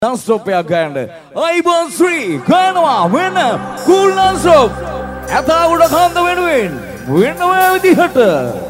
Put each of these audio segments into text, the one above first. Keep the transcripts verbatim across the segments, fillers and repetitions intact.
Non-stop ya ganda. Aibon Sri Ganwa winner cool non-stop. Ata uda khanda win win. Win away with the hitter.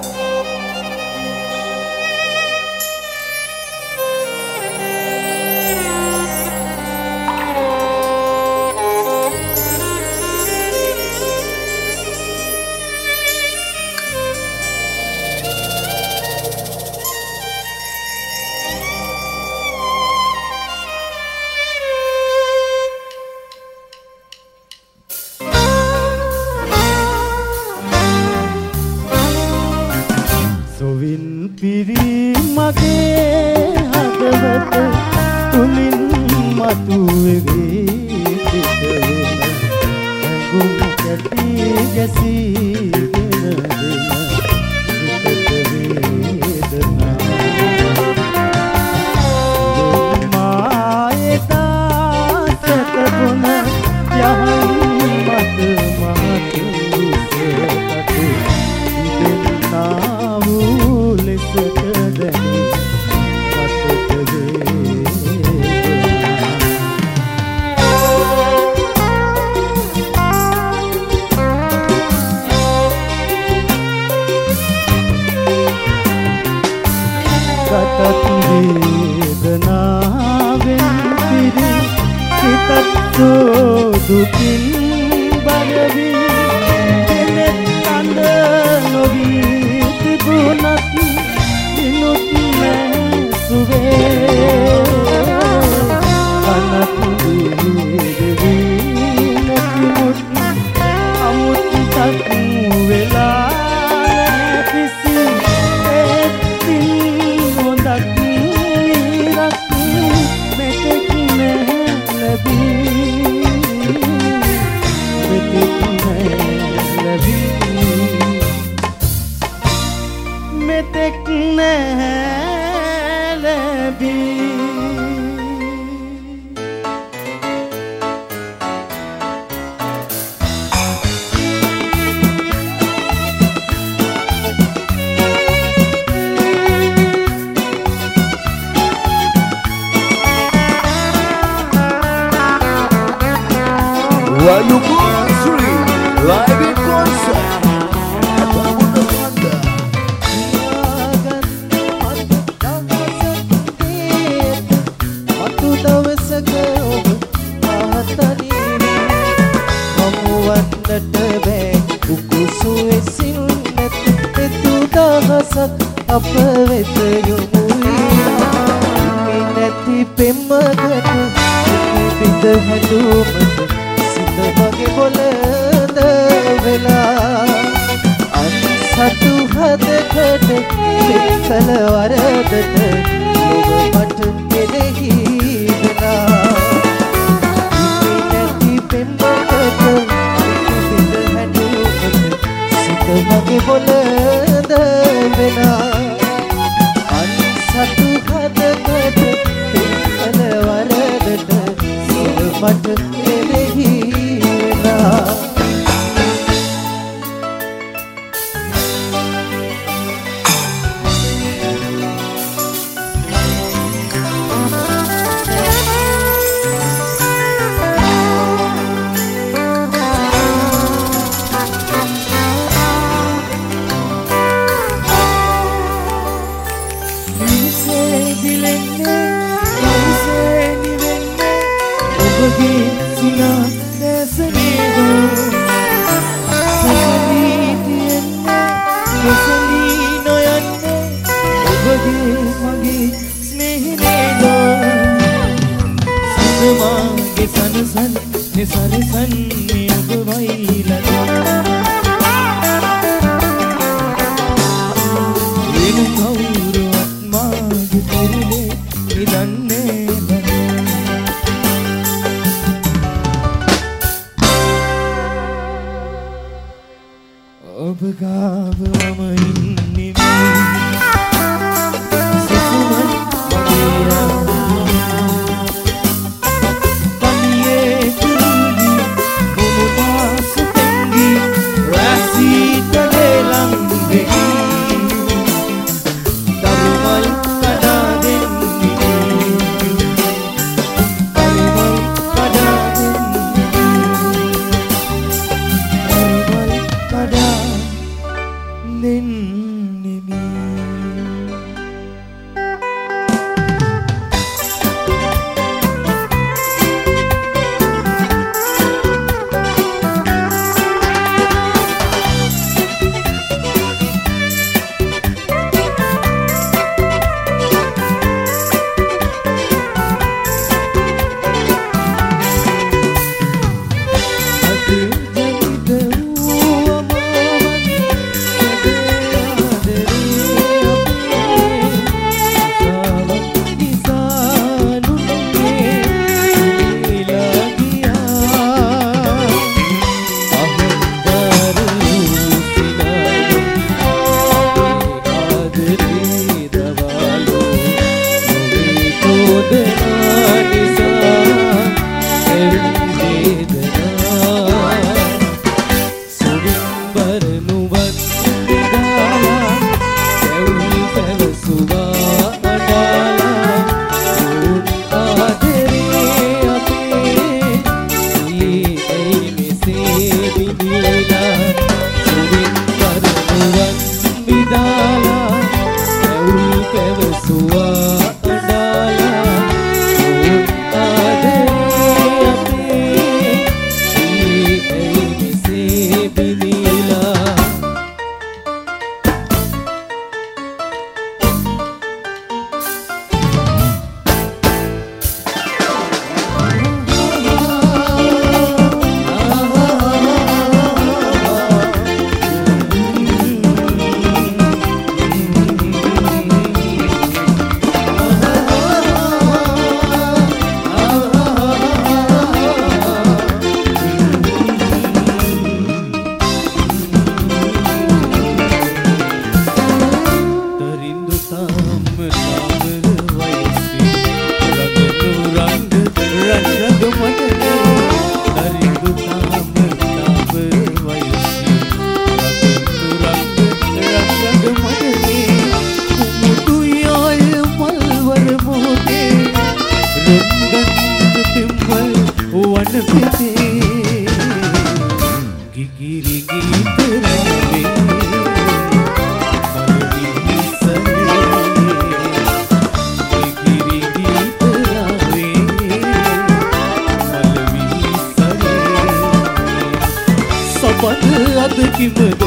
පද අද කිවද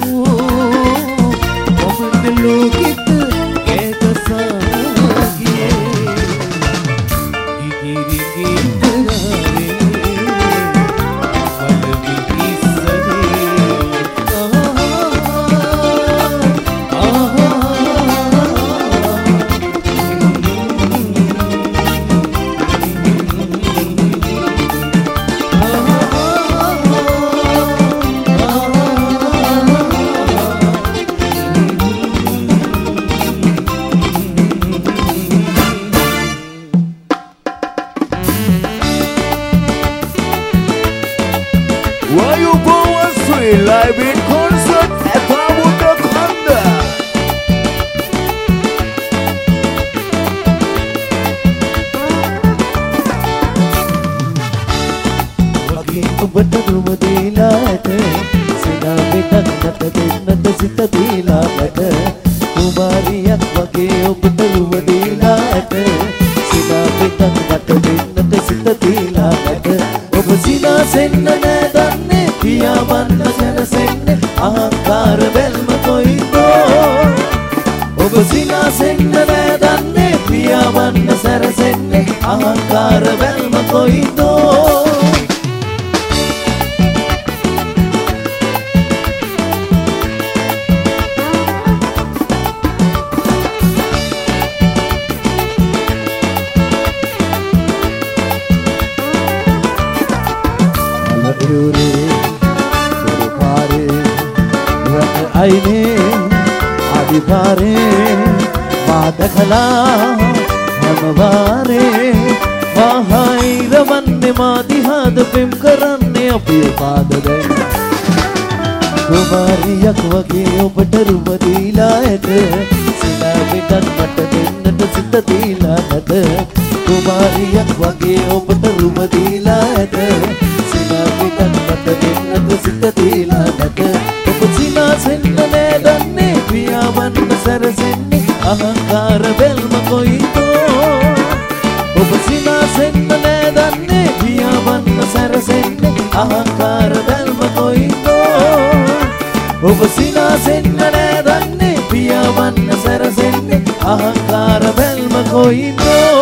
මමද ලෝකෙත ඒකසාගියේ ඉගිරිගිතරාවේ වලවි ඉස්සරේ Live in concert at Awudakanda. Wagi obat rumah dilat, sina betak nata nata sita dilat. Kumariyak wagi obat rumah dilat, sina betak nata nata sita dilat. Ob sina senna nadanne piya manna senne අහංකාර බැල්ම කොයිදෝ ඔබ සිනාසෙන්න නෑදන්නේ පියාවන්න සැරසෙන්නේ අහංකාර බැල්ම කොයිදෝ आईने आदि पारे वादखला हम वारे वाहाई रवन्ने मादि हाद Pym करन्ने अपि पाददे कुमारिයක් වගේ ඔබට රුව දීලාට සිනා පිටක් මට දෙන්නට සිත දීලාට කුමාරියක් වගේ ඔබට රුව දීලාට සිනා පිටක් මට දෙන්නට සිත දීලාට සිනාසෙන්න නෑදන්නේ පියාවන්න සැරසෙන්නේ අහංකාර බැල්ම කොයිදෝ ඔබ සිනාසෙන්න නෑදන්නේ පියාවන්න සැරසෙන්නේ අහංකාර බැල්ම කොයිදෝ ඔබ සිනාසෙන්න නෑදන්නේ පියාවන්න සැරසෙන්නේ අහංකාර බැල්ම කොයිදෝ